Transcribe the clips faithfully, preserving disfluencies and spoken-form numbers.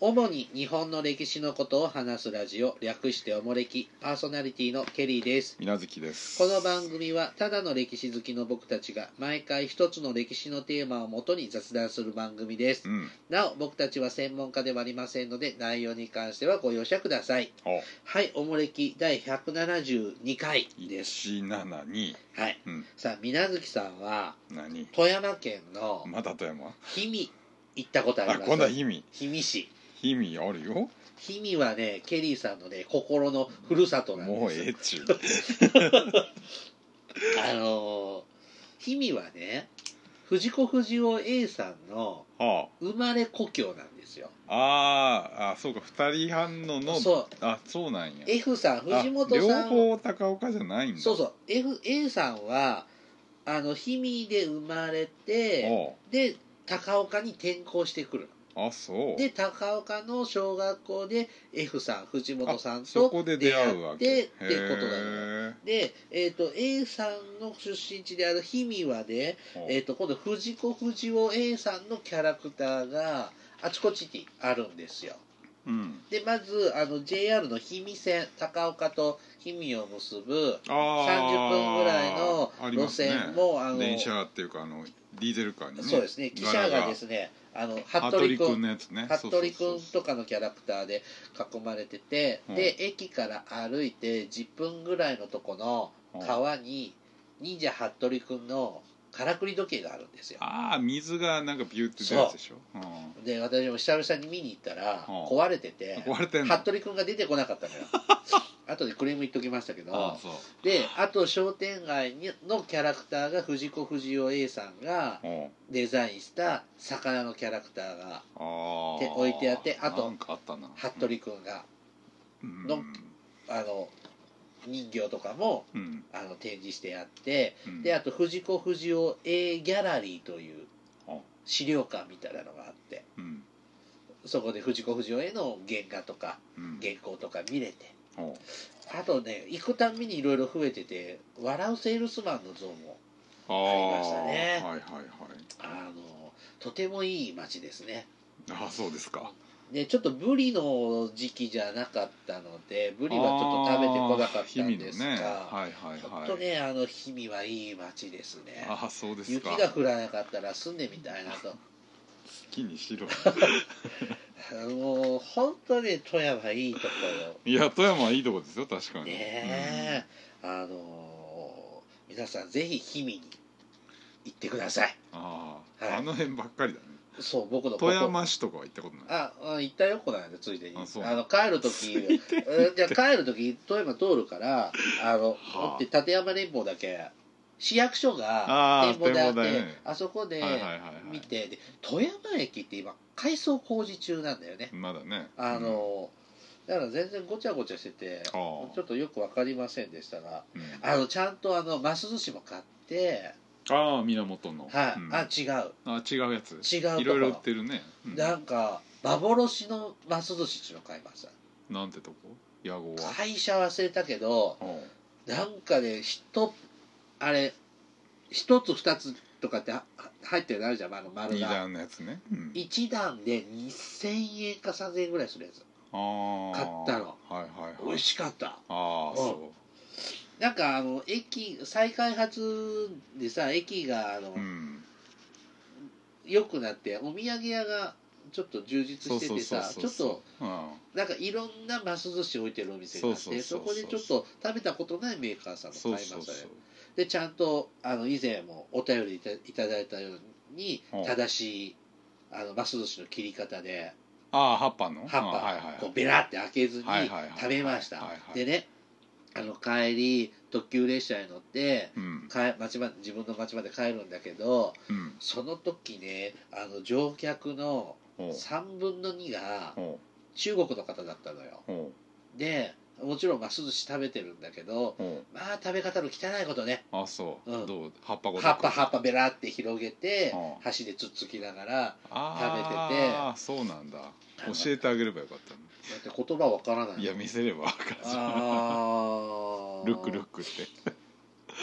主に日本の歴史のことを話すラジオ、略しておもれき、パーソナリティのケリーです。 みなずきです。 この番組はただの歴史好きの僕たちが毎回一つの歴史のテーマをもとに雑談する番組です、 うん、 なお僕たちは専門家ではありませんので内容に関してはご容赦ください。はい、おもれきだいひゃくななじゅうにかいです。 いちななに、 はい、 うん、 さあみなずきさんは何富山県のまた富山氷見行ったことあります？ あ、今度は氷見。 氷見市。 氷見あるよ。 氷見はね、ケリーさんのね、心のふるさとなんです。 もうええっちゅうあのー、氷見はね、藤子不二雄 A さんの生まれ故郷なんですよ。 ああ、あ、そうか、二人半のの、 そう、 あ、そうなんや。 F さん、藤本さん、 両方高岡じゃないんだ。 そうそう、F、A さんはあの氷見で生まれて、で高岡に転校してくる。 あ、そうで高岡の小学校で F さん、藤本さんとと出会うわけってことなのよ。で、えー、と A さんの出身地である氷見はね、えー、と今度藤子不二雄 A さんのキャラクターがあちこちにあるんですよ。 うん、 でまずあの ジェイアール の氷見線、高岡と氷見を結ぶさんじゅっぷんぐらいの路線も、あ、 あ、ね、あの電車っていうかあのディーゼルカーにね、 そうですね、記者がですね、あの服部君のやつね、服部君とかのキャラクターで囲まれてて、うん、で駅から歩いてじゅっぷんぐらいのとこの川に忍者服部君のからくり時計があるんですよ。 ああ、水がなんかビューって出るやつでしょ。 うん、で私も久々に見に行ったら壊れてて、 壊れてんの？ 服部君が出てこなかったのよ。後でクレーム言っときましたけど、 ああ、そう。 であと商店街のキャラクターが藤子不二雄 A さんがデザインした魚のキャラクターが置いてあって、あと服部君がの、うん、あの人形とかも、うん、あの展示してあって、うん、であと藤子不二雄 A ギャラリーという資料館みたいなのがあって、うん、そこで藤子不二雄 A の原画とか、うん、原稿とか見れて、あとね行くたんびにいろいろ増えてて、笑うセールスマンの像もありましたね。はいはいはい、あのとてもいい街ですね。 ああ、そうですか。 でちょっとブリの時期じゃなかったのでブリはちょっと食べてこなかったんですが、ね、はいはいはい、ちょっとね、あの氷見はいい街ですね。 ああ、そうですか。 雪が降らなかったら住んでみたいなと。好きにしろ。 もう本当に富山いいところ。 いや富山はいいとこですよ、確かに。 ねえ、うん、あのー、皆さんぜひ氷見に行ってください。ああ、はい、あの辺ばっかりだね。 そう、僕の富山市とかは行ったことない。 ああ、行ったよ、この間ついでに。ああの帰る時じゃあ帰る時富山通るからあの、はあ、って立山連峰だけ市役所が展望であって、ね、あそこで見て、で富山駅って今改装工事中なんだよね。 まだね。 あの、うん、だから全然ごちゃごちゃしててちょっとよく分かりませんでしたが、うん、あのちゃんとあのます寿司も買って。 ああ、源の。 はい、うん、あ、違う。 あ、違うやつ。 違うところ。 いろいろ売ってるね。 うん、なんか幻のます寿司っていうのを買いました。 なんてとこ？屋号は？ 会社忘れたけど、なんかね、ひとあれ一つ二つとかって入ってるのあるじゃん、あの丸が。 二段のやつね。 うん、一段でにせんえんかさんぜんえんぐらいするやつ。あ、買ったの。はいはいはい。美味しかった。ああ、そう。なんかあの駅再開発でさ、駅があの、うん、良くなってお土産屋がちょっと充実しててさ、ちょっと、うん、なんかいろんなます寿司置いてるお店があって、そこでちょっと食べたことないメーカーさんも買いましたね。そうそうそう、でちゃんとあの以前もお便りい た, いただいたように正しいあのます寿司の切り方で、 ああ、葉っぱの葉っぱ、はいはいはい、こうベラって開けずに食べました。でね、あの帰り特急列車に乗って、うん、町ま自分の町まで帰るんだけど、うん、その時ね、あの乗客のさんぶんのにが中国の方だったのよ。でもちろんます寿司食べてるんだけど、まあ食べ方の汚いことね。 あ、そう、うん、どう葉っぱごと葉っぱ葉っぱベラって広げて箸でつっつきながら食べてて。 ああ、そうなんだ。教えてあげればよかったの。 だって言葉わからない。 いや、見せればわかるじゃん。 あルックルックって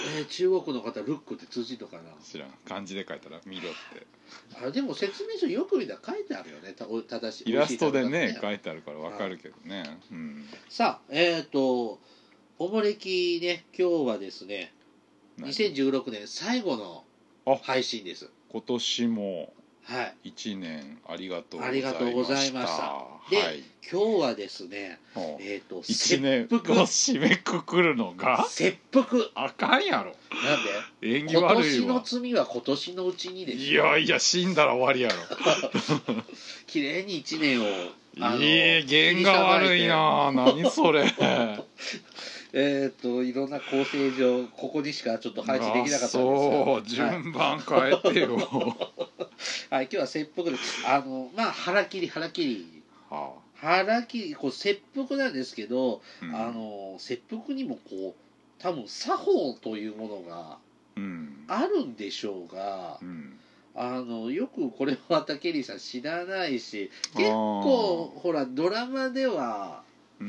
えー、中国の方ルックって通じるのかな。 知らん。漢字で書いたら見ろって。 あでも説明書よく見たら書いてあるよね。た正しいイラストでね書いてあるからわかるけどね、うん、 さあえっ、ー、とおもれきね今日はですねにせんじゅうろくねん最後の配信です。 今年もはいいちねんありがとうありがとうございました。で、はい、今日はですねえっ、ー、といちねんを締めくくるのが切腹。 あかんやろ。 なんで縁起悪いわ。今年の罪は今年のうちにですよ。いやいや死んだら終わりやろ。 綺麗にいちねんをあのいい弦が悪いな。何それ。 えっといろんな構成上ここにしかちょっと配置できなかったんですが、 そう順番変えてよ。 はい、今日は切腹です。あのまあ腹切り腹切り、はあ、腹切りこう切腹なんですけど、うん、あの切腹にもこう多分作法というものがあるんでしょうが、うん、あのよくこれはまたケリーさん知らないし、結構ほらドラマでは、うん、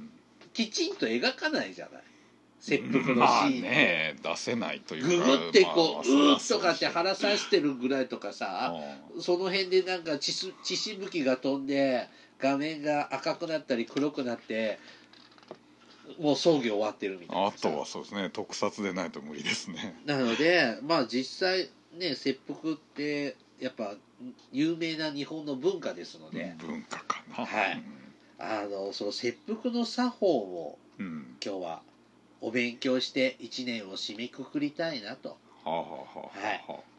きちんと描かないじゃない。切腹のシーン、まあね出せないというか、 ググってこう、まあ、うーっとかって腹刺してるぐらいとかさ、その辺でなんか血血しぶきが飛んで画面が赤くなったり黒くなってもう葬儀終わってるみたいな。 あとはそうですね特撮でないと無理ですね。 なのでまあ実際ね切腹ってやっぱ有名な日本の文化ですので、 文化かな。 はい、あのその切腹の作法を、うん、今日はお勉強していちねんを締めくくりたいなと。はあはあはあ、はい、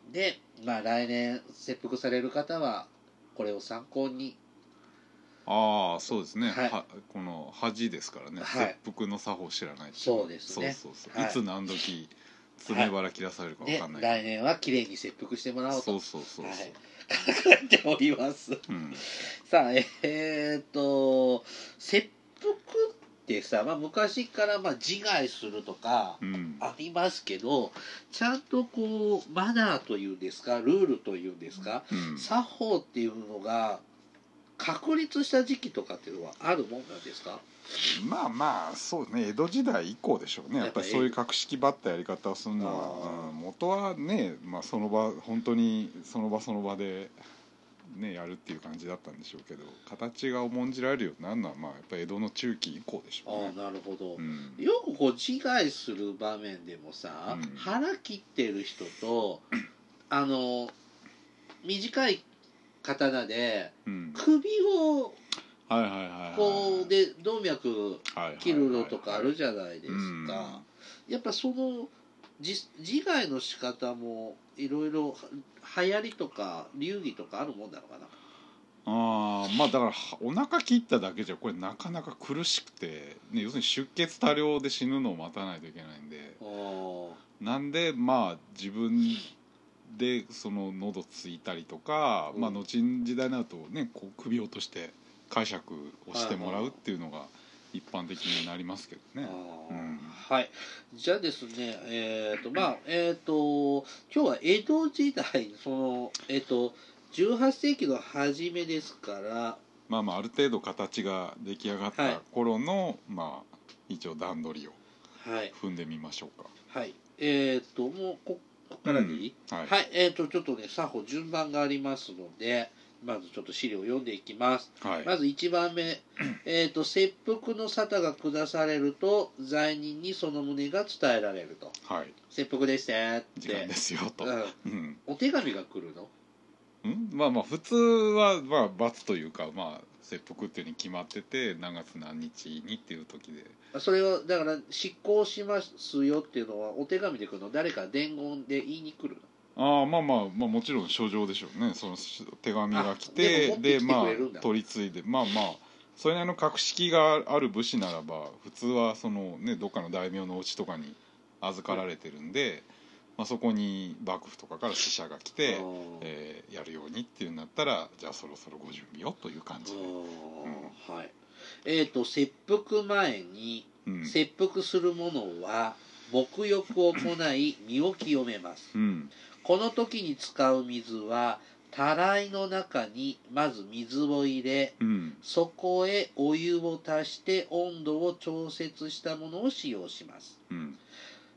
でまあ来年切腹される方はこれを参考に。 ああそうですね、はい、はこの恥ですからね、はい、切腹の作法知らないと。 そうですね。 そうそうそう、はい、いつ何時爪腹切らされるか分かんない、 はい、来年はきれいに切腹してもらおうとそうそうそうそう、はい、 考えております、うん、さあえー、っと切腹ってさ、まあ、昔からまあ自害するとかありますけど、うん、ちゃんとこうマナーというんですかルールというんですか、うん、作法っていうのが確立した時期とかっていうのはあるもんなんですか？ まあまあそうね江戸時代以降でしょうね。やっぱりそういう格式ばったやり方をするのは、うん、元はね、まあ、その場本当にその場その場で、ね、やるっていう感じだったんでしょうけど、形が重んじられるようになるのはまあやっぱり江戸の中期以降でしょうね。 ああなるほど、うん、よくこう自害する場面でもさ、うん、腹切ってる人とあの短い刀で首をこうで動脈切るのとかあるじゃないですか。やっぱその自害の仕方もいろいろ流行りとか流儀とかあるもんなのかな。 あまあだからお腹切っただけじゃこれなかなか苦しくて、ね、要するに出血多量で死ぬのを待たないといけないんで、なんでまあ自分でその喉ついたりとか、うん、まあ後時代になるとねこう首を落として解釈をしてもらうっていうのが一般的になりますけどね。うん、 はいじゃあですねえっ、ー、とまあえっ、ー、と今日は江戸時代そのえっ、ー、とじゅうはっせいきの初めですからまあまあある程度形が出来上がった頃の、はい、まあ一応段取りを踏んでみましょうか。 はい、はい、えっ、ともうこここからでいい、うん、はい、はい、えっ、とちょっとね作法順番がありますのでまずちょっと資料を読んでいきます、はい、まずいちばんめ、えーと切腹の沙汰が下されると罪人にその旨が伝えられると、はい、切腹でしてって時間ですよと、 うんうん、お手紙が来るのんまあまあ普通はまあ罰というかまあ切腹っていうに決まってて何月何日にっていう時でそれをだから執行しますよっていうのはお手紙で来るの誰か伝言で言いに来るのああまあまあまあもちろん書状でしょうね。その手紙が来てでまあ取り継いでまあまあそれなりの格式がある武士ならば普通はそのねどっかの大名のお家とかに預かられてるんで、まあ、そこに幕府とかから使者が来て、えー、やるようにっていうんだったらじゃあそろそろご準備をという感じで、 うん、はいえーと切腹前に、うん、切腹する者は沐浴を行い身を清めます、うんこの時に使う水はたらいの中にまず水を入れ、うん、そこへお湯を足して温度を調節したものを使用します、うん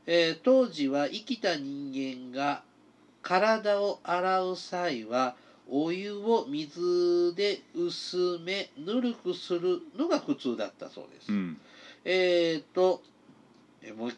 えー、当時は生きた人間が体を洗う際はお湯を水で薄めぬるくするのが普通だったそうです。うん、えっ、ー、とえもう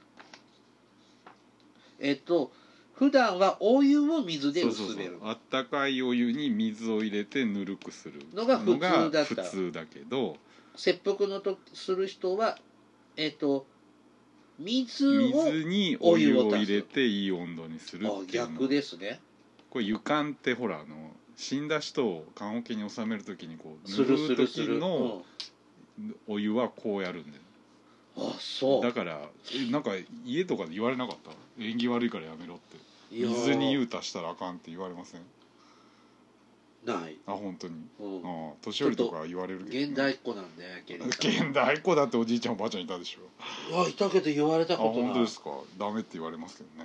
えっ、ー、と普段はお湯を水で薄める。そうそうそう、 あったかいお湯に水を入れてぬるくするのが普通だった。 普通だけど、 切腹のとする人はえっ、ー、と水を水にお湯を入れていい温度にするっていうの。 逆ですね。 これ湯管ってほらあの死んだ人を棺桶に収めるときにこう塗る時のお湯はこうやるんだよ。 あ、そうだからなんか家とかで言われなかった？縁起悪いからやめろって、水に湯足したらあかんって言われません？ ない。 あ、本当に。うん、あ、年寄りとか言われるけど、 ね、現代っ子なんで。 現代っ子だっておじいちゃんおばあちゃんいたでしょ。 いや、いたけど言われたことない。 あ、本当ですか。ダメって言われますけどね。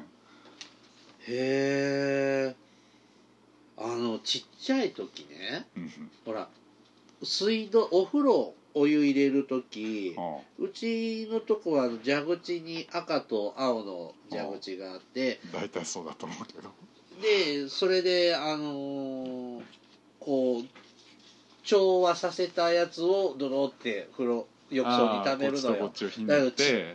へえ。あのちっちゃい時ね、ほら水道お風呂お湯入れる時、ああ、うちのとこは蛇口に赤と青の蛇口があって、 大体そうだと思うけど、 でそれであのー、こう調和させたやつをドロって風呂浴槽に溜めるのよ。 こっちとこっちをひねって、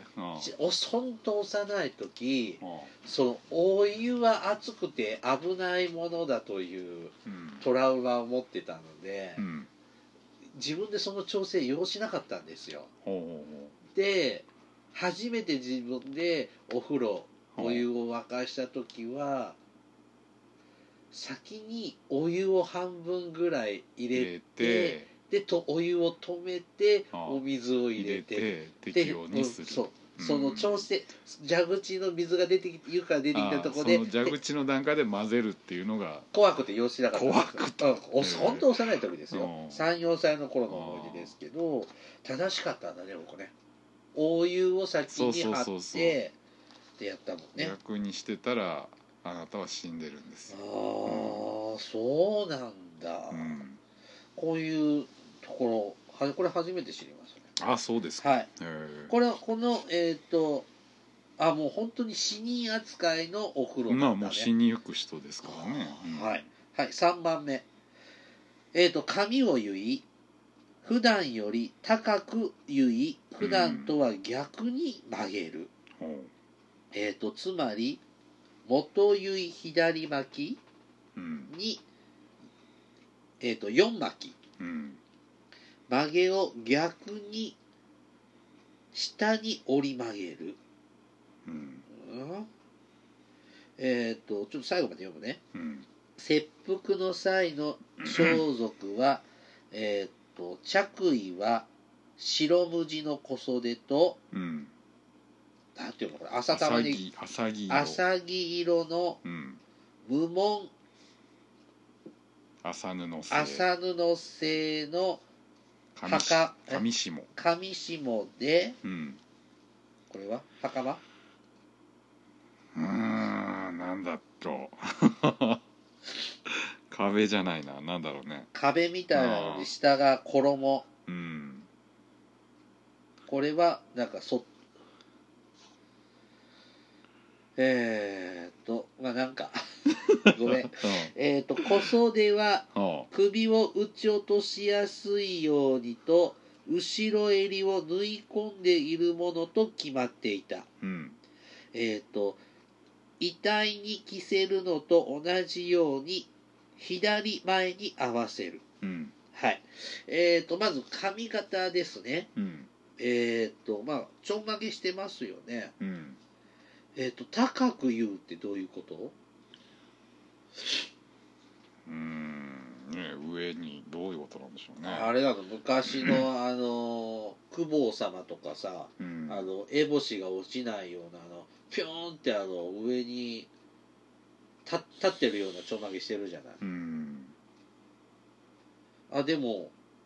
おそんと幼い時、そのお湯は熱くて危ないものだというトラウマを持ってたので、うん、自分でその調整要しなかったんですよ。ほうほうほう。で初めて自分でお風呂お湯を沸かした時は先にお湯を半分ぐらい入れて、でとお湯を止めてお水を入れて入れて適量にする。そう、うん、その調整蛇口の水が出てきて湯から出てきたところでその蛇口の段階で混ぜるっていうのが怖くて要しなかったんです。 怖くて、 うん、本当幼い時ですよ。さん、よんさいの頃の思い出ですけど正しかったんだね僕ね。お湯を先に張ってってやったもんね。 逆にしてたらあなたは死んでるんですよ。ああ、うん、そうなんだ、うん、こういうところはこれ初めて知りましたね。 あ、そうですか。 はい、これはこのえっ、ー、とあもう本当に死人扱いのお風呂なんだね。 まあもう死にゆく人ですからね、 うん、はい、はい、さんばんめえっ、ー、と髪を結い普段より高く結い普段とは逆に曲げる、うん、えっ、ー、とつまり元結い左巻きに、うん、えー、とよん巻き、うん、曲げを逆に下に折り曲げる、うんうん、えっ、ー、とちょっと最後まで読むね、うん、切腹の際の装束はえっと着衣は白無地の小袖と、うん、なんていうのこれ浅玉ねぎ浅木色浅木色の無紋麻布製麻布製の上下上下で、うん、これは袴うーんなんだろう壁じゃないな、なんだろうね、 壁みたいなので下が衣、うん、これはなんかそえー、っとまあなんかごめん、うん、えー、っと小袖は首を打ち落としやすいようにと後ろ襟を縫い込んでいるものと決まっていた、うん、えー、っと遺体に着せるのと同じように左前に合わせる、うん、はいえー、っとまず髪型ですね、うん、えー、っとまあちょんまげしてますよね、うん、えー、っと高く言うってどういうこと？ うーんね、上にどういうことなんでしょうね。 あれなの昔のあの公方様とかさ、うん、あの烏帽子が落ちないようなあのピョーンってあの上に立ってるようなちょんまげしてるじゃない、うん、あでも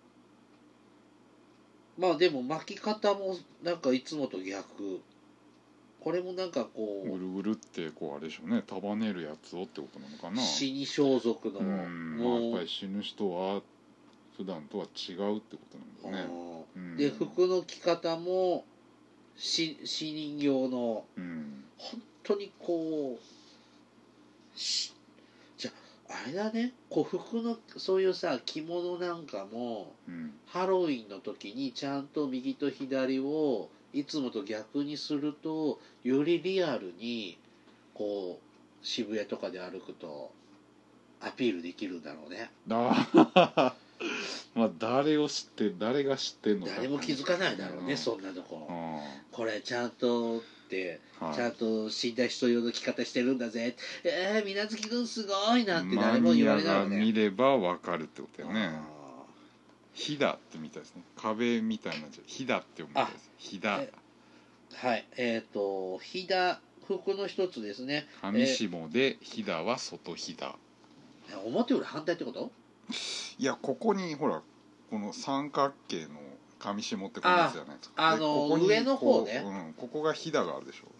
まあでも巻き方もなんかいつもと逆、これもなんかこうぐるぐるってこうあれでしょうね、束ねるやつをってことなのかな。 死に装束の、 うんまあ、やっぱり死ぬ人は普段とは違うってことなんだね、 うん、で服の着方もし死人用の、 うん、 本当にこうしじゃああれだね、こう服のそういうさ着物なんかも、 うん、 ハロウィンの時にちゃんと右と左をいつもと逆にするとよりリアルにこう渋谷とかで歩くとアピールできるんだろうね。 あまあ誰を知って誰が知ってんのか誰も気づかないだろうね、うん、そんなとこ、うん、これちゃんとって、はい、ちゃんと死んだ人用の着方してるんだぜ、えー、水無月くんすごいなんて誰も言われないよね。 マニアが見れば分かるってことだよね。ひだってみたいですね。壁みたいなひだって読むみたいです。ひだ。 はいえっ、ー、とひだ服の一つですね。 上下でひだは外ひだ。 表裏反対ってこと？ いやここにほらこの三角形の上下ってこのやつじゃないですか。 あのここ上の方ね、 うん、ここがひだがあるでしょ。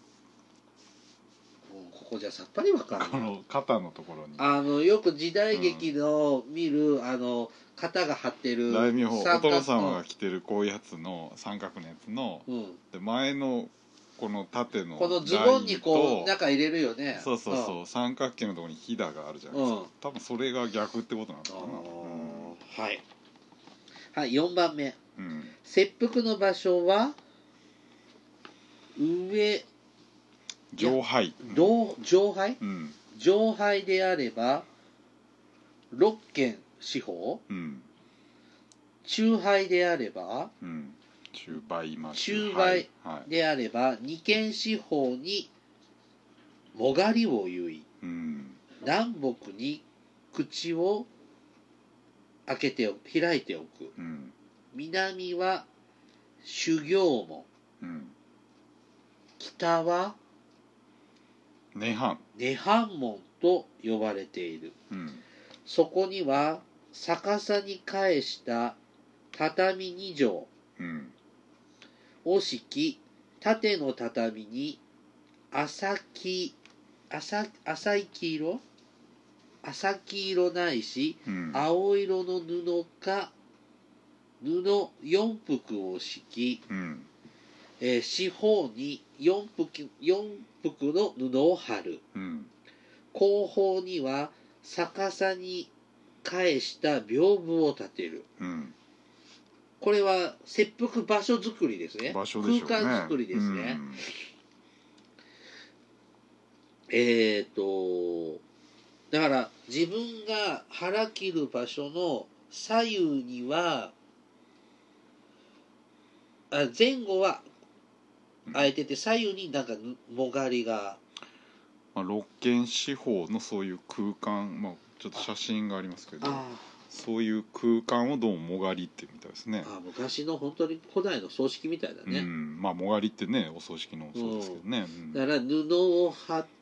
ここじゃさっぱりわかんない。 この肩のところにあのよく時代劇の見る、うん、あの肩が張ってる大名お殿様が着てるこういうやつの三角のやつの、うん、で前のこの縦のこのズボンにこう中入れるよね。 そうそうそう、うん、三角形のところにひだがあるじゃないですか、うん、多分それが逆ってことなのかな、うん、 はいはいよんばんめ、 うん、 切腹の場所は上上杯、 上杯、 うん、 上杯であればろっけん四方、 うん、 中杯であれば、 うん、中杯、まあ、 中杯であればにけん四方にもがりを結い、うん、南北に口を開けて開いておく、うん、南は修行門、うん、北は涅槃涅槃門と呼ばれている、うん、そこには逆さに返した畳にじょう、うん、を敷き縦の畳に浅き浅浅い黄色浅黄色ないし、うん、青色の布か布よんぷくを敷き、うん、えー、四方によんぷく、よんぷくの布を貼る、うん、後方には逆さに返した屏風を立てる、うん、これは切腹場所づくりですね。 場所でしょうね。 空間づくりですね、うん、えっ、ー、とだから自分が腹切る場所の左右にはあ前後は空いてて左右になんかもがりが、 まあ、ろっけん四方のそういう空間、まあ、ちょっと写真がありますけどそういう空間をどうももがりってみたいですね。 あ昔の本当に古代の葬式みたいだね、 うん、まあもがりってねお葬式のそうですけどね、 うん、だから布を貼って、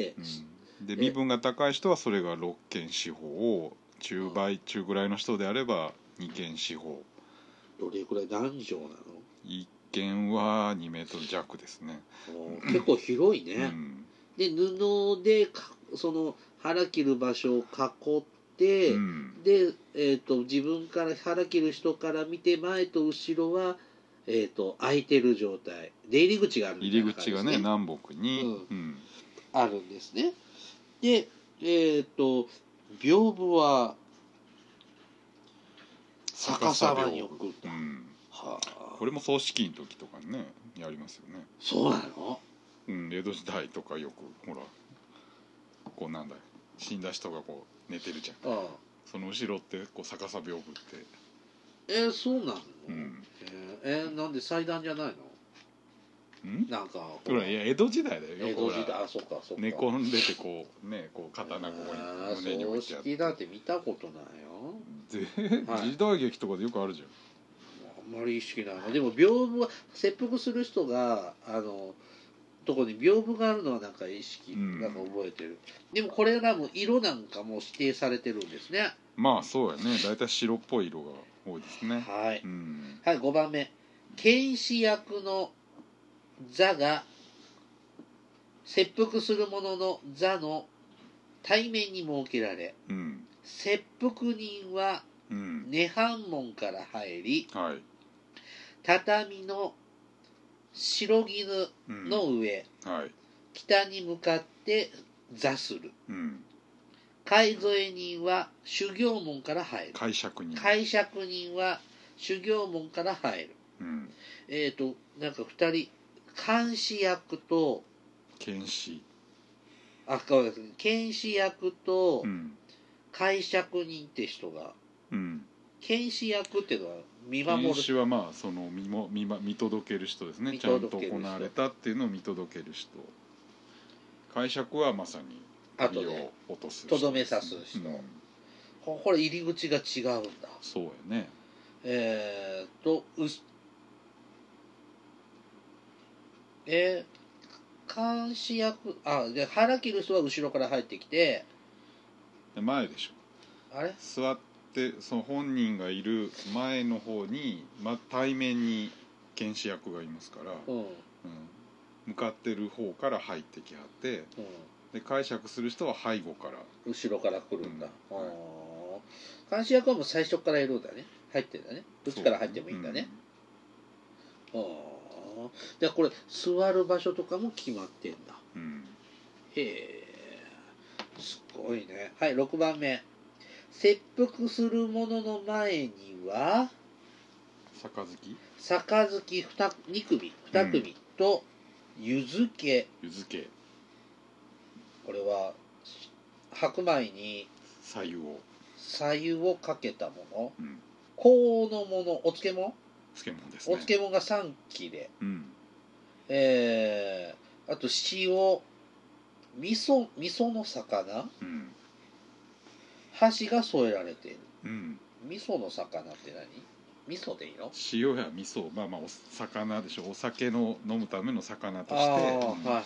うん、で身分が高い人はそれがろっけん四方を中倍、中ぐらいの人であればにけん四方。 どれくらい何畳なの？ 一軒はにメートル弱ですね。 結構広いね、うん、で布でその腹切る場所を囲って、うん、で、えーと、自分から腹切る人から見て前と後ろは、えーと、開いてる状態出入り口があるみたいな感じですね。 入り口がね南北に、 うんうん、あるんですね。でえーと屏風は逆さまに置くと、うんはあ、これも葬式の時とかにねやりますよね。 そうなの？ うん、江戸時代とかよくほらこうなんだ死んだ人がこう寝てるじゃん。ああその後ろってこう逆さ屏風ってえー、そうなの？うん、えー、えー、なんで祭壇じゃないの？ んなんかほらいや江戸時代だよ。 江戸時代あそっかそっか寝転んでてこうねこう刀ここに胸に置いてあって。 葬式だって見たことないよ。 で、はい、時代劇とかでよくあるじゃん。 あんまり意識ないな。でも屏風は切腹する人があのとこに屏風があるのはなんか意識、うん、なんか覚えてる。でもこれらも色なんかも指定されてるんですね。 まあそうやね。だいたい白っぽい色が多いですね。 はい、うん、はいごばんめ検視役の座が切腹する者の座の対面に設けられ、うん、切腹人は涅槃門から入り、うんはい、畳の白絹の上、 うんはい、 北に向かって座する、 うん、 介添人は修行門から入る。 介釈人介釈人は修行門から入る、 うん、 えっ、ー、となんかふたり監視役と検視あそうですね検視役と介釈人って人が、 うん、 検視役っていうのは見守る。 検視はまあその 見, も 見, 見届ける人ですね。ちゃんと行われたっていうのを見届ける人。介釈はまさに首を落とす人、 とどめ刺す人、うん、これ入り口が違うんだ。 そうやね。 えー、っとうえー、監視役あで腹切る人は後ろから入ってきて前でしょ。 あれ座ってその本人がいる前の方に、ま、対面に検視役がいますから、うんうん、向かってる方から入ってきはって、うん、で解釈する人は背後から後ろから来るんだ、うんはい、監視役はもう最初からいるんだね。入ってるんだね。どっちから入ってもいいんだね。うん、あでこれ座る場所とかも決まってんだ、うん、へえすごいね。はいろくばんめ切腹する者の前には杯杯 2, に組に組と湯漬け、 湯漬けこれは白米に白湯を白湯をかけたもの、うん、香のものお漬物漬物ですね。 お漬物がさん切れ、うん、えー、あと塩味噌味噌の魚、うん、箸が添えられている、うん、味噌の魚って何？味噌でいいの？ 塩や味噌まあまあお魚でしょ。お酒の飲むための魚として。ああ、うん、はいはいはいはいはい。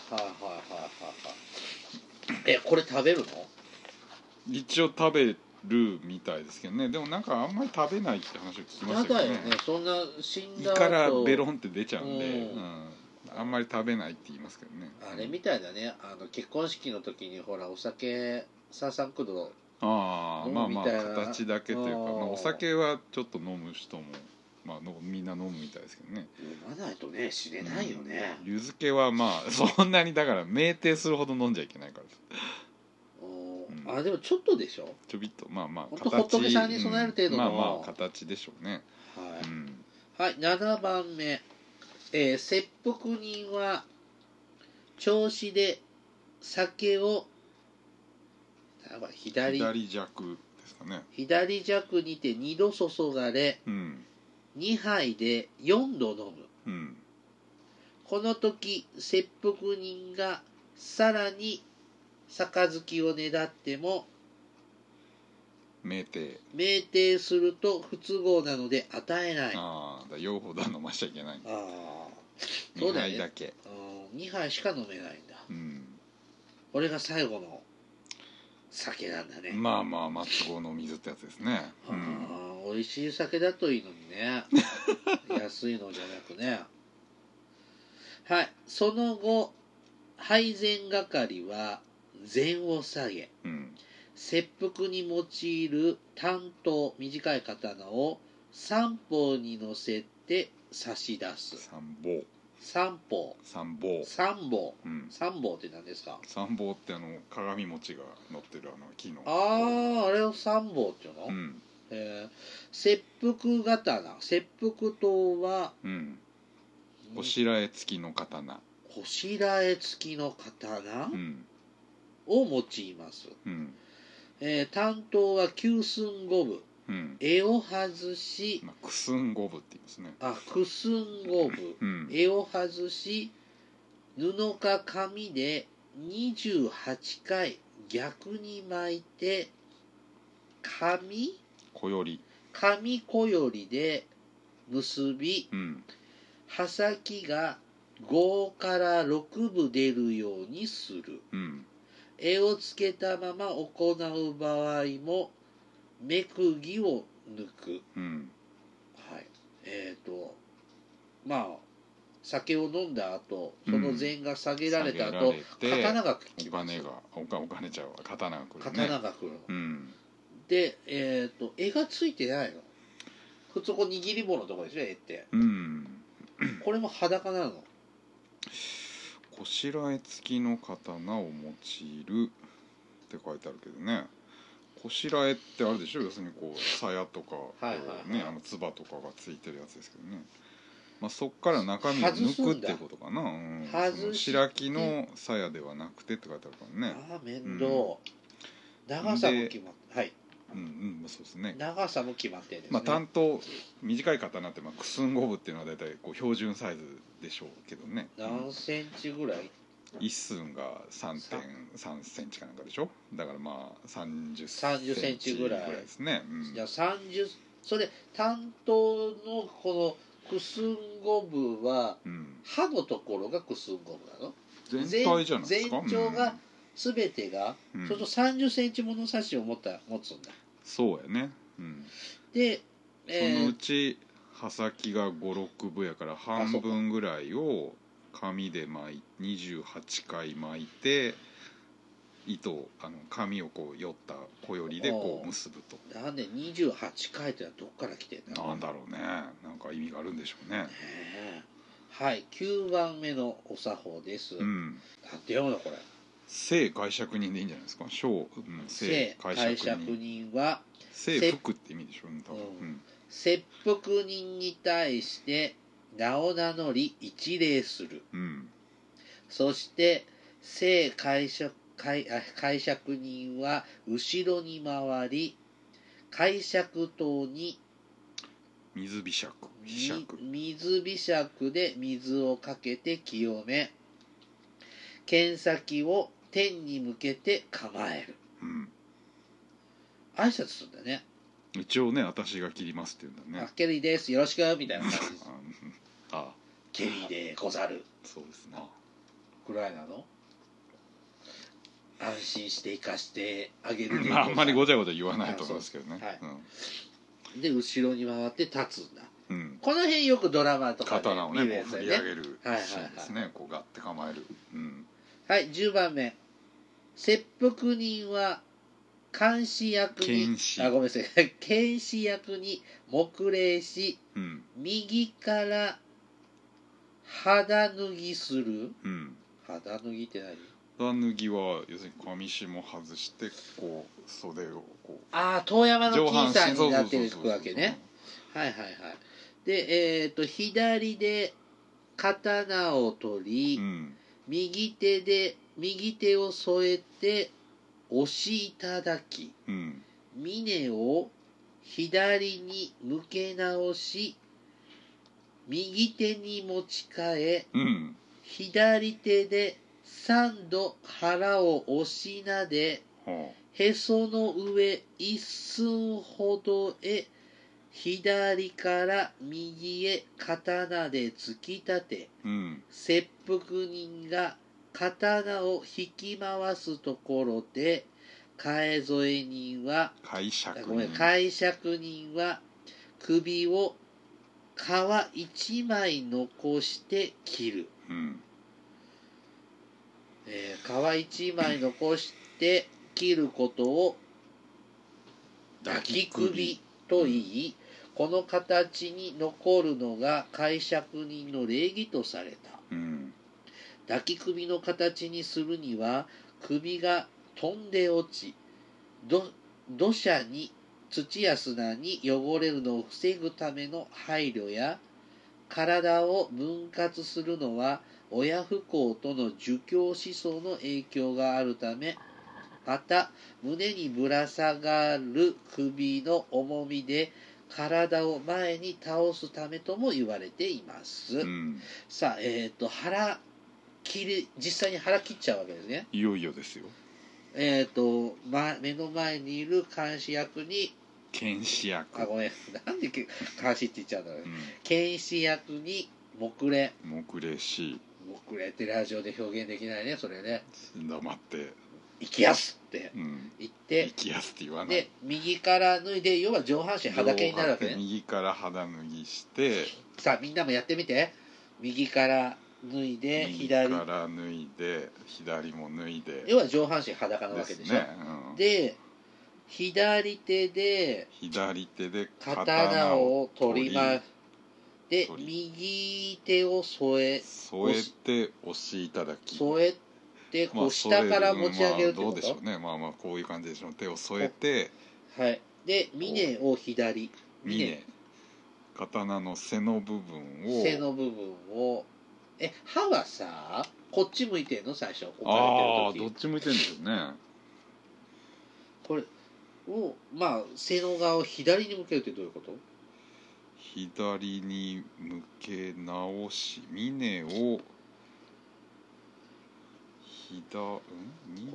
えこれ食べるの？ 一応食べるみたいですけどね。でもなんかあんまり食べないって話を聞きましたけどね。 やだよね。そんな死んだ後胃からベロンって出ちゃうんで、うんうん、あんまり食べないって言いますけどね。 あれみたいだね。あの結婚式の時にほらお酒さあさんくどああまあまあ形だけというか、まあ、お酒はちょっと飲む人も、まあ、みんな飲むみたいですけどね。 飲まないとね死ねないよね、 うん、湯漬けはまあそんなにだから酩酊するほど飲んじゃいけないからです。 うん、あでもちょっとでしょ。 ちょびっとまあまあ形仏さんに備える程度の、 うん、まあまあ形でしょうね。 はい、うん、はい、ななばんめ、えー、切腹人は銚子で酒を左, 左弱ですかね。 左弱にてにど注がれ、うん、にはいでよんど飲む、うん、この時切腹人がさらに杯をねだっても酩酊酩酊すると不都合なので与えない。 ああ用ほど飲ましちゃいけない。ああそうだよね。 にはいだけ、 うん、にはいしか飲めないんだ、うん、これが最後の酒なんだね。 まあまあ松子の水ってやつですね、 うん、美味しい酒だといいのにね安いのじゃなくね。はい、その後配膳係は膳を下げ、うん、切腹に用いる短刀短い刀を三方に乗せて差し出す。 三方三方三方三方、うん、三方って何ですか？ 三方ってあの鏡餅が乗ってるあの木のあああれを三方っていうの、うんえー、切腹刀切腹刀は、うん、 こしらえ付きの刀こしらえ付きの刀、うん、を用います、うんえー、担当は九寸五分、うん、柄を外し、 まあ、九寸五分って言いますね。 あ九寸五分、うん、柄を外し布か紙でにじゅうはちかい逆に巻いて紙こより紙こよりで結び、うん、刃先がごからろくぶ出るようにする、うん、柄をつけたまま行う場合も目釘を抜く、うんはい、えっ、ー、とまあ酒を飲んだ後その膳が下げられた後、うん、刀が来お金がお金ちゃうわ刀が来る、ね、 刀が来る、うん、で、えっ、ー、と絵がついてないの普通こう握り棒のところでしょ絵って、うん、これも裸なの。 こしらえ付きの刀を用いるって書いてあるけどね、こしらえってあるでしょ、要するにこう鞘とか、 はいはいはい、 ね、あの唾とかがついてるやつですけどね、まあ、そっから中身を抜くってことかな、うん、その白木の鞘ではなくてって書いてあるからね。 ああ面倒、うん、長さも決まってはいうんうんそうですね、 長さも決まってるんですね。 まあ担当短い刀ってまあクスンゴブっていうのは大体こう標準サイズでしょうけどね。 何センチぐらい？ 一寸が さんてんさんセンチかなんかでしょ。だからまあさんじゅっセンチぐらいですね、うん、 じゃあさんじゅうそれ担当のこのクスンゴブは、うん、刃のところがクスンゴブなの？ 全体じゃないですか。 全長が全てが、うん、そうするとさんじゅっセンチ物差しを持った持つんだ。 そうやね、うん、 で、 えー、そのうち刃先がごろくぶやから半分ぐらいを紙で巻いにじゅうはちかい巻いて糸あの紙をこうよった小よりでこう結ぶと。 なんでにじゅうはちかいってのはどっから来てんだろう。 なんだろうね、なんか意味があるんでしょうね。ねはい、きゅうばんめのお作法です。うん、なんて読むのこれ。 正解釈人でいいんじゃないですか。正、うん、 正解釈人は正服って意味でしょうね多分、 うんうん、切腹人に対して名を名乗り一礼する、うん、そして正解釈解解釈人は後ろに回り解釈塔に水びしゃく水びしゃくで水をかけて清め剣先を天に向けて構える、うん、挨拶するんだね。 一応ね、私が切りますって言うんだね。 あ、ケリーですよろしくみたいな感じです。 ああ、 ケリーでござる。 そうですね。 ぐらいなの。安心して生かしてあげるで、 まあ、あんまりごちゃごちゃ言わないと思いますけどね。はい、 うん、で後ろに回って立つんだ。うん、この辺よくドラマとかで見るやつだよね。刀をね、こう振り上げるシーンですね。こうガッて構える。うん、はい、じゅうばんめ。切腹人は監視役にあごめんなさい検視役に黙礼し、うん、右から肌脱ぎする、うん、肌脱ぎって何？ 肌脱ぎは要するに上下外してこう袖をこうああ遠山の金さんになっていくわけね。はいはいはい。でえっ、ー、と左で刀を取り、うん、右手で右手を添えて押しいただき、うん、峰を左に向け直し右手に持ち替え、うん、左手で三度腹を押しなで、はあ、へその上一寸ほどへ左から右へ刀で突き立て、うん、切腹人が刀を引き回すところで替添人は解釈人ごめん解釈人は首を皮一枚残して切る、うんえー、皮一枚残して切ることを抱き首と言い、この形に残るのが解釈人の礼儀とされた、うん、抱き首の形にするには首が飛んで落ち土砂に土や砂に汚れるのを防ぐための配慮や体を分割するのは親不孝との儒教思想の影響があるため、また胸にぶら下がる首の重みで体を前に倒すためとも言われています、うん、さあえっ、ー、と腹切り実際に腹切っちゃうわけですね。 いよいよですよ。 えっ、ー、と、ま、目の前にいる監視役に検視役あごめんなんで監視って言っちゃうんだろうね、うん、検視役に黙礼黙礼し黙礼ってラジオで表現できないねそれね。 黙って生きやすって言って、 うん、生きやすって言わないで右から脱いで要は上半身裸になるわけね。 右から肌脱ぎしてさあみんなもやってみて。右から脱いで右から脱いで左も脱いで要は上半身裸なわけでしょ。で、ねうん、で左手で左手で刀を取りますで右手を添え添えて押しいただき、 添えてこう下から持ち上げるってこと、 まあ、どうでしょうね。まあまあこういう感じでしょう。手を添えて、 はい、で峰を左、 峰刀の背の部分を背の部分をえ刃はさこっち向いてんの最初置かれてる時。 ああどっち向いてんでしょうね。 これをまあ背の側を左に向けるってどういうこと？ 左に向け直し峰を左、うん、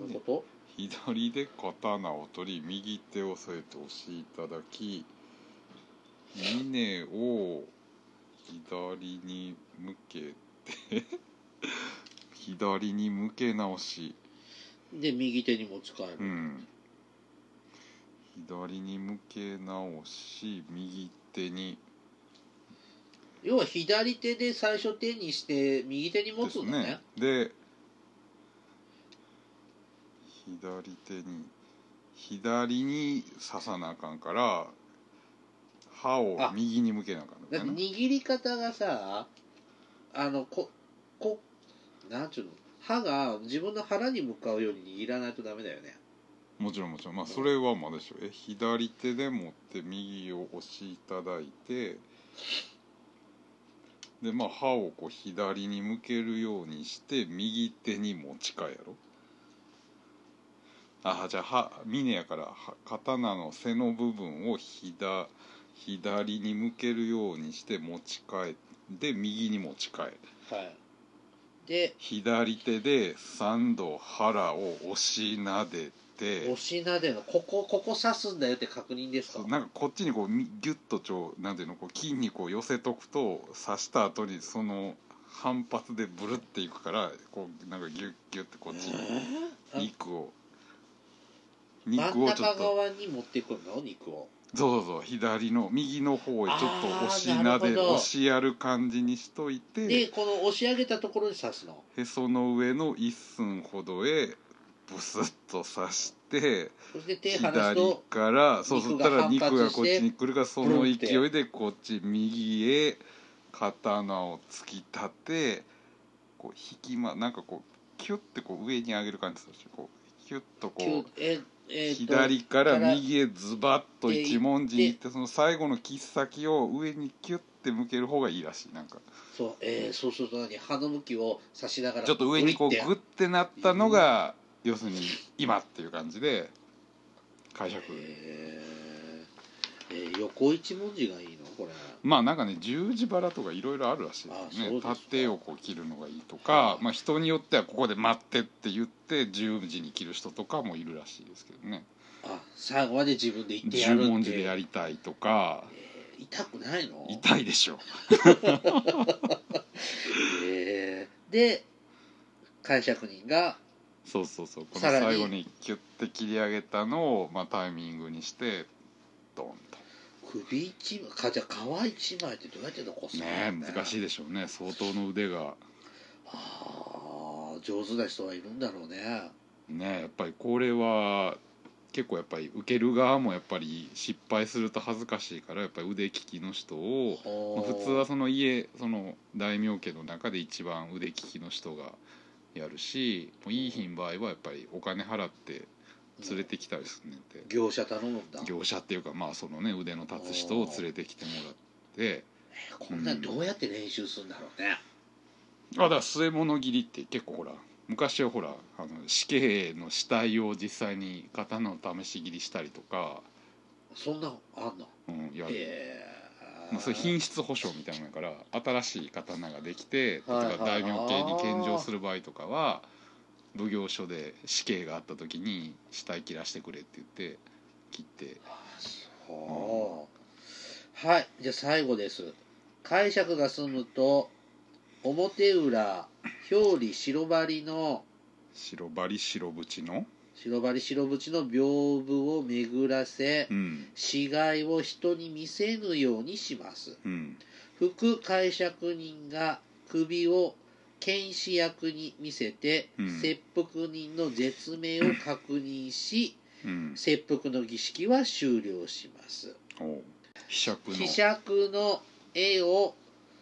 峰こ左で刀を取り右手を添えて押しいただき峰を左に向けて左に向け直しで右手に持ち帰る、 うん、左に向け直し右手に要は左手で最初手にして右手に持つんだね。 で左手に左に刺さなあかんから刃を右に向けなあかんのかな。 握り方がさあのここなんちゅうの刃が自分の腹に向かうように握らないとダメだよね。 もちろんもちろんまあそれはまだでしょう。え左手で持って右を押しいただいてでまあ刃をこう左に向けるようにして右手に持ち替えやろ。あじゃあ峰やから刀の背の部分を左左に向けるようにして持ち替えで右に持ち替え、 はい、で左手で三度腹を押しなでて押しなでのここここ刺すんだよって確認ですか？ なんかこっちにこうギュッとちょなんていうのこう筋肉を寄せとくと刺した後にその反発でブルっていくからこうなんかギュッギュッてこっちに肉を肉をちょっと真ん中側に持っていくの肉をそうそうそう左の右の方へちょっと押しなで押しやる感じにしといてでこの押し上げたところに刺すのへその上の一寸ほどへブスッと刺してそして手離すと左からそうそしたら肉がこっちに来るからその勢いでこっち右へ刀を突き立てこう引きまなんかこうキュッてこう上に上げる感じでするこうキュッとこうええー、 左から右へズバッと一文字にいってその最後の切っ先を上にキュッて向ける方がいいらしいなんかそう、えー、そうすると何刃の向きを刺しながらちょっと上にこうグッてなったのが、うん、要するに今っていう感じで解釈、 えーえー、横一文字がいいのこれまあなんかね十字腹とかいろいろあるらしいですね。縦横切るのがいいとか、まあ、人によってはここで待ってって言って十字に切る人とかもいるらしいですけどね。 あ最後まで自分で言ってやるって十文字でやりたいとか、 えー、痛くないの？ 痛いでしょえー、で解釈人がそうそうそうこの最後にキュッて切り上げたのを、まあ、タイミングにしてドンと首一枚かじゃあ皮一枚ってどうやって残すのねね難しいでしょうね相当の腕がああ上手な人はいるんだろうねねやっぱりこれは結構やっぱり受ける側もやっぱり失敗すると恥ずかしいからやっぱり腕利きの人を、まあ、普通はその家その大名家の中で一番腕利きの人がやるしいい日の場合はやっぱりお金払って連れてきたりするねんて、 うん、業者頼むんだ業者っていうかまあそのね腕の立つ人を連れてきてもらって、 えー、こんなんどうやって練習するんだろうね、 うん、あだから据え物切りって結構ほら昔はほらあの死刑の死体を実際に刀の試し切りしたりとかそんなのあんの、 うんやる、 えー、 まあ、それ品質保証みたいなのから新しい刀ができて例えば大名系に献上する場合とかは奉行所で死刑があった時に死体切らしてくれって言って切ってあそう、うん、はいじゃあ最後です解釈が済むと表裏表裏白張の白張白縁の白張白縁の屏風を巡らせ、 うん、 死骸を人に見せぬようにします、 うん、 副解釈人が首を検視役に見せて、うん、切腹人の絶命を確認し、うん、切腹の儀式は終了します。 お被釈の被釈の絵を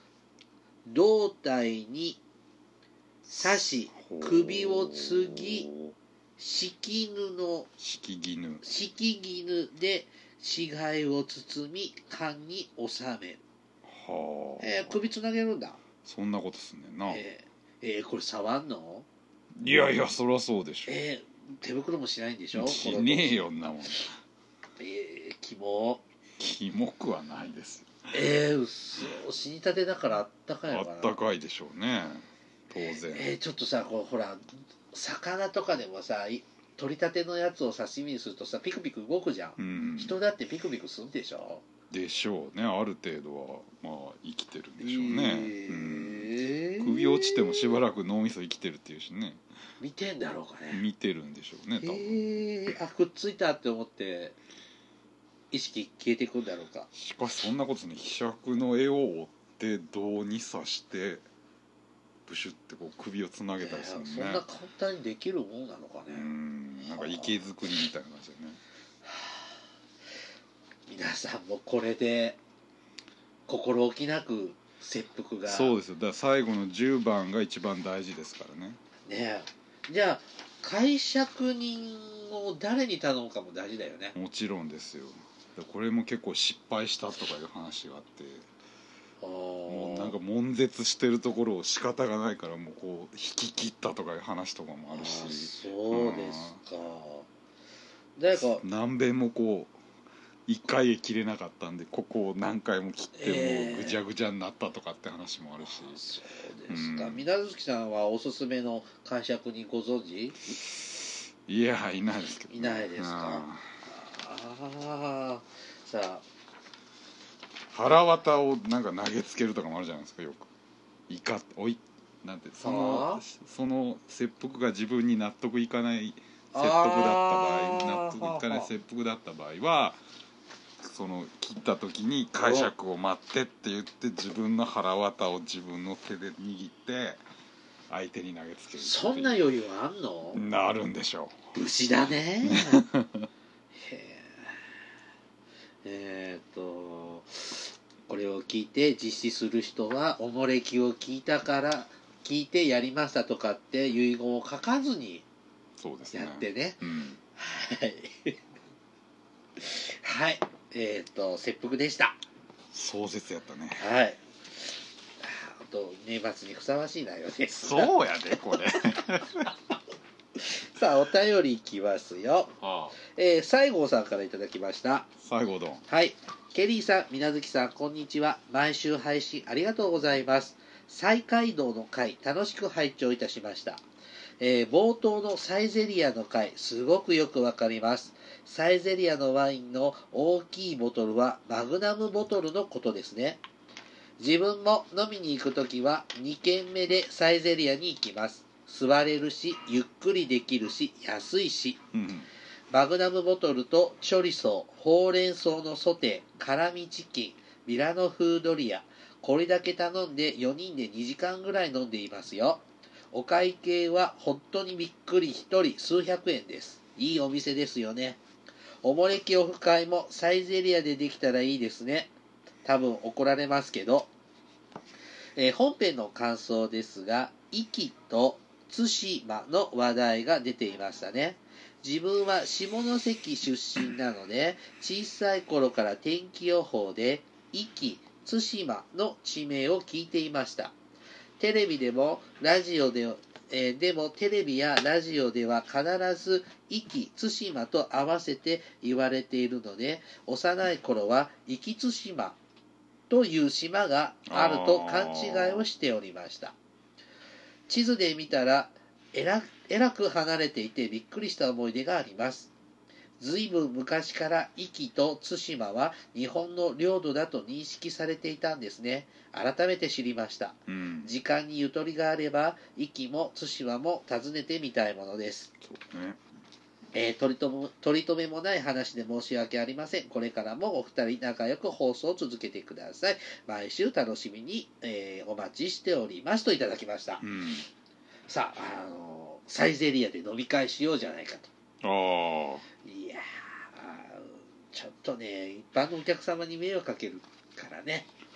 胴体に刺し首を継ぎ敷布敷絹敷絹で死骸を包み缶に収める。はあ、えー、首つなげるんだ。 そんなことすんねんな。 えー、えー、これ触んの？ いやいや、そりゃそうでしょ。 えー、手袋もしないんでしょ？ しねえよんなもん。 えー、キモキモくはないです。 えー、うっそ、死にたてだからあったかいのかな。 あったかいでしょうね、当然。 えー、ちょっとさ、こうほら魚とかでもさ、取りたてのやつを刺身にするとさ、ピクピク動くじゃん、うん、人だってピクピクするでしょ。 でしょうね。ある程度はまあ生きてるんでしょうね、えーうん、首落ちてもしばらく脳みそ生きてるっていうしね。 見てんだろうかね。 見てるんでしょうね、多分。 えー、あ、くっついたって思って意識消えていくんだろうか。 しかしそんなことね、ひしゃくの絵を折って胴に刺してブシュってこう首をつなげたりするね。 そんな簡単にできるもんなのかね。 うん、なんか池作りみたいな感じだよね。 皆さんもこれで心置きなく切腹が。 そうですよ。だから最後のじゅうばんが一番大事ですからね。ねえ。じゃあ介錯人を誰に頼むかも大事だよね。 もちろんですよ。これも結構失敗したとかいう話があって、もうなんか悶絶してるところを仕方がないからもうこう引き切ったとかいう話とかもあるし。 あ、そうですか。誰か何遍もこう一回で切れなかったんでここを何回も切ってもうぐちゃぐちゃになったとかって話もあるし、えー、 そうですか。水無月さんはおすすめの介錯人ご存知？ いや、いないですけど、 ね、いないですか。ああ、さあ腹渡をなんか投げつけるとかもあるじゃないですか、よく。いかおいなんてそのその切腹が自分に納得いかない切腹だった場合、納得いかない切腹だった場合は、その切った時に介錯を待ってって言って自分の腹渡を自分の手で握って相手に投げつける。 そんな余裕あんの？ なるんでしょう。牛だね。へえーっとこれを聞いて実施する人はおもれきを聞いたから聞いてやりましたとかって遺言を書かずにやってね。 うん、 はいはい、えー、っと切腹でした。 壮絶やったね。 はい。あと年末にふさわしい内容です。 そうやでこれ。 さあお便りいきますよ。はあ、えー、西郷さんからいただきました。 西郷どん。 はい。ケリーさん、水無月さん、こんにちは。毎週配信ありがとうございます。西海道の回、楽しく拝聴いたしました。えー、冒頭のサイゼリアの回、すごくよくわかります。サイゼリアのワインの大きいボトルはマグナムボトルのことですね。自分も飲みに行くときはに軒目でサイゼリアに行きます。座れるし、ゆっくりできるし、安いし。うん、マグナムボトルとチョリソー、ほうれん草のソテー、辛味チキン、ミラノ風ドリア。これだけ頼んでよにんでにじかんぐらい飲んでいますよ。お会計は本当にびっくりひとり数百円です。いいお店ですよね。おもれきオフ会もサイゼリアでできたらいいですね。多分怒られますけど。えー、本編の感想ですが、壱岐と対馬の話題が出ていましたね。自分は下関出身なので、小さい頃から天気予報で壱岐、対馬の地名を聞いていました。テレビでもラジオで、えー、でもテレビやラジオでは必ず壱岐、対馬と合わせて言われているので、幼い頃は壱岐対馬という島があると勘違いをしておりました。地図で見たらえら、えらく離れていてびっくりした思い出があります。ずいぶん昔から壱岐と対馬は日本の領土だと認識されていたんですね。改めて知りました。うん、時間にゆとりがあれば壱岐も対馬も訪ねてみたいものです。そうね。えー、取り留め、取り留めもない話で申し訳ありません。これからもお二人仲良く放送を続けてください。毎週楽しみに、えー、お待ちしておりますといただきました。うん、さあ、あのー、サイゼリアで飲み会しようじゃないかと。あいやちょっとね一般のお客様に迷惑かけるからね。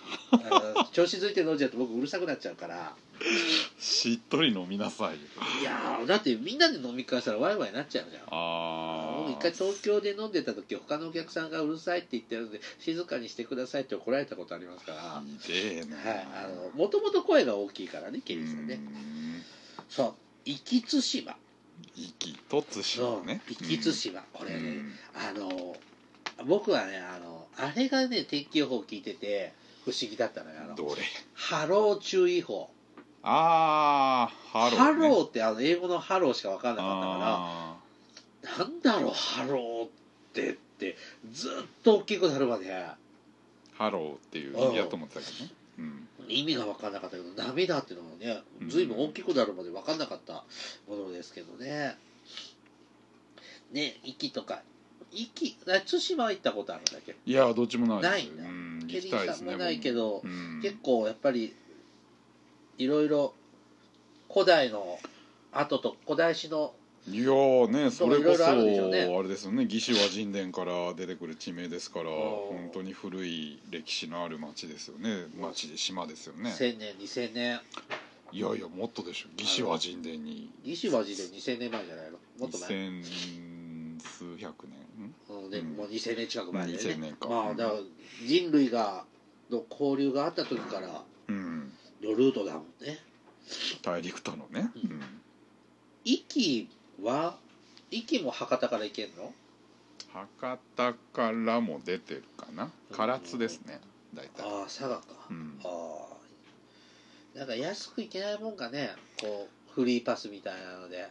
あの調子づいて飲んじゃうと僕うるさくなっちゃうから。 しっとり飲みなさいよ。 いやだってみんなで飲み会したらワイワイになっちゃうじゃん。あ僕一回東京で飲んでた時他のお客さんがうるさいって言ってるんで静かにしてくださいって怒られたことありますから。 ひでえな。 はい、あのもともと声が大きいからねケリーさんね。そう壱岐対馬。 壱岐と対馬ね。 壱岐対馬これねあの僕はねあのあれがね天気予報聞いてて不思議だったのよ。あのどれ？ 波浪注意報。 ああ、ハロー、ね、 ハローってあの英語のハローしか分かんなかったからなんだろうハローってってずっと大きいことなるまでハローっていう意味だと思ってたけどね、うん、 意味が分かんなかったけどダメだっていうのもねずいぶん大きいことなるまで分かんなかったものですけどね。ね壱岐とか壱岐対馬は行ったことあるんだっけ？ いやどっちもないです。 ないんだ、うん、ケリーさんもないけど、 うん、 結構やっぱりいろいろ古代の後と古代史のいやーねそれこそあれ、 ね、 ですよね魏志倭人伝から出てくる地名ですから本当に古い歴史のある町ですよね。町島ですよね。 せんねんにせんねんいやいやもっとでしょ。魏志倭人伝に魏志倭人伝にせんねんまえじゃないの？もっと前にせん数百年、 うんで、うん、もうにせんねん近く前でね。 にせんねんか。 まあだから人類がの交流があった時からのルートだもんね。 大陸とのね。 壱岐、うん、は壱岐も博多から行けんの？ 博多からも出てるかな。唐津ですね。大体。 ああ佐賀か。うん、ああなんか安く行けないもんかね。こうフリーパスみたいなので。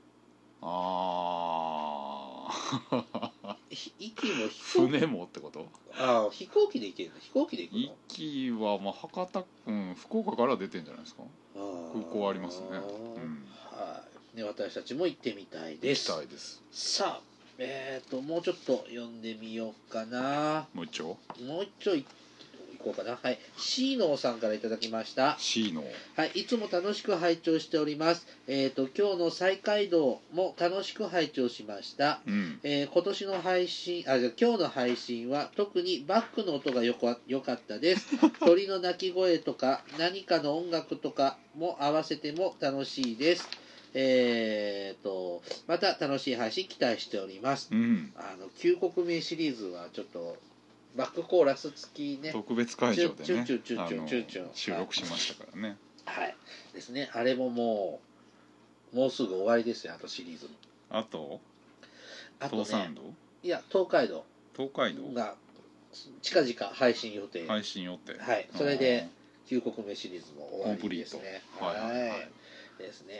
ああ。 壱岐も船もってこと？ ああ飛行機で行けるの？飛行機で行くの？ 壱岐はまあ博多、うん、福岡から出てんじゃないですか。空港ありますね。うん、 はい。ね私たちも行ってみたいです。 行きたいです。 さあえっ、ー、ともうちょっと読んでみようかな。 もう一丁。 もう一丁いこうかな。はい。シーノーさんからいただきました。 シーノー。 はい。いつも楽しく拝聴しております。えっ、ー、と今日の再開道も楽しく拝聴しました。うん、えー、今年の配信あじゃ今日の配信は特にバックの音がよかよかったです。鳥の鳴き声とか何かの音楽とかも合わせても楽しいです。えー、とまた楽しい配信期待しております。うん、あの旧国名シリーズはちょっとバックコーラス付きね特別会場でね収録しましたからね。 はいですね。あれももうもうすぐ終わりですよ。あとシリーズあとあとね東山道いや東海道東海道が近々配信予定配信予定はいそれで旧国名シリーズも終わりですね。 はいはいはいですね。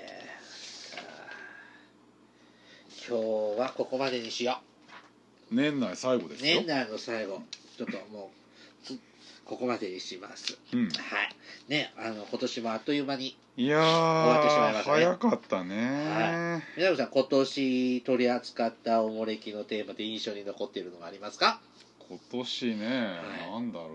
今日はここまでにしよう。年内最後ですよ。 年内の最後ちょっともうここまでにします、 うん、 はいねあの今年もあっという間にいやー終わってしまいましたね。 早かったね。 はい。皆さん今年取り扱ったおもれきのテーマで印象に残っているのがありますか？ 今年ね、はい、なんだろう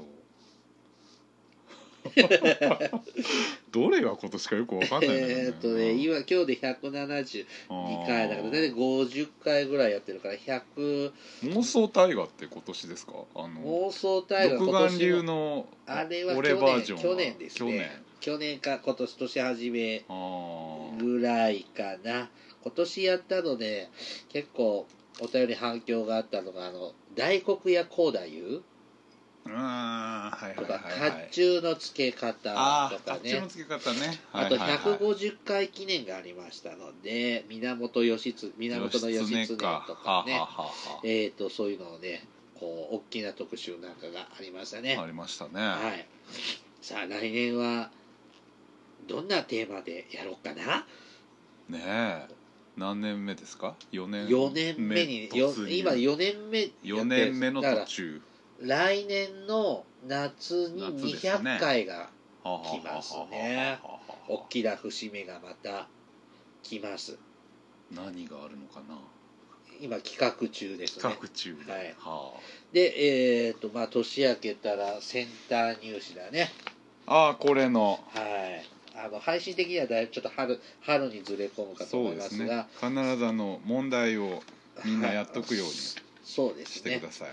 どれが今年かよく分かんないんだよね。 えっとね今今日でひゃくななじゅうにかいだから大体ごじゅっかいぐらいやってるからひゃく妄想大河って今年ですか？あの妄想大河独眼流のあれは去年去年ですね。去年去年か今年年始めぐらいかな。今年やったので結構お便り反響があったのがあの大黒屋幸太夫あはいとか甲冑の付け方とかね。 甲冑の付け方ね。 あとひゃくごじゅっかい記念がありましたので源義経源義経とかねえっとそういうのをねこう大きな特集なんかがありましたね。 ありましたね。 はい。さあ来年はどんなテーマでやろうかな。 ねえ何年目ですか？よねんよねんめに今よねんめよねんめの途中。 来年の夏ににひゃっかいが来ますね。大きな節目がまた来ます。 何があるのかな。 今企画中ですね。 企画中で、 はいはあ、 でえっ、ー、とまあ年明けたらセンター入試だね。 ああこれのはいあの配信的にはだいぶちょっと春春にずれ込むかと思いますが、 そうですね、必ずあの問題をみんなやっとくようにしてください。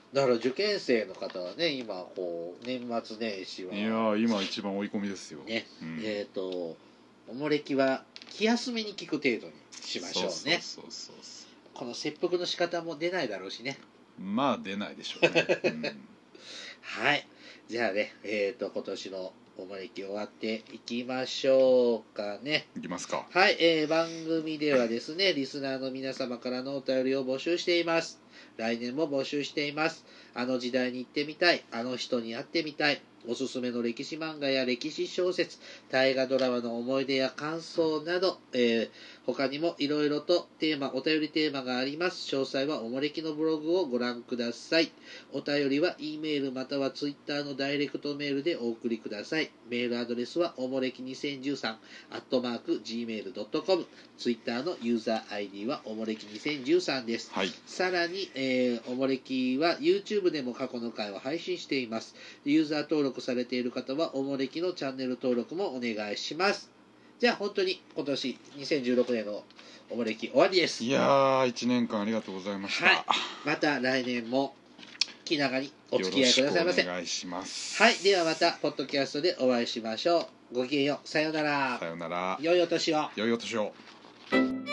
だから受験生の方はね今こう年末年始はいや今一番追い込みですよ、 ね、うん、えっ、ー、とおもれきは気休めに聞く程度にしましょうね。そうそうそうそう、この切腹の仕方も出ないだろうしね。 まあ出ないでしょうね、うん、 はい、じゃあねえっ、ー、と今年のおもれき終わっていきましょうかね。 いきますか。 はい、えー、番組ではですねリスナーの皆様からのお便りを募集しています。来年も募集しています。あの時代に行ってみたい、あの人に会ってみたい、おすすめの歴史漫画や歴史小説、大河ドラマの思い出や感想など、えー、他にもいろいろとテーマ、お便りテーマがあります。詳細はおもれきのブログをご覧ください。お便りは E メールまたは Twitter のダイレクトメールでお送りください。メールアドレスはおもれきにせんじゅうさんアットマーク ジーメールドットコム、 Twitter のユーザー アイディー はおもれきにせんじゅうさんです。はい、さらに、えー、おもれきは YouTube でも過去の回を配信しています。ユーザー登録されている方はおもれきのチャンネル登録もお願いします。じゃあ本当に今年にせんじゅうろくねんのおもれき終わりです。 いやーいちねんかんありがとうございました。はい、 また来年も気長にお付き合いくださいませ。 よろしくお願いします。 はい、ではまたポッドキャストでお会いしましょう。ごきげんよう。さようなら。 さようなら。 良いお年を。 良いお年を。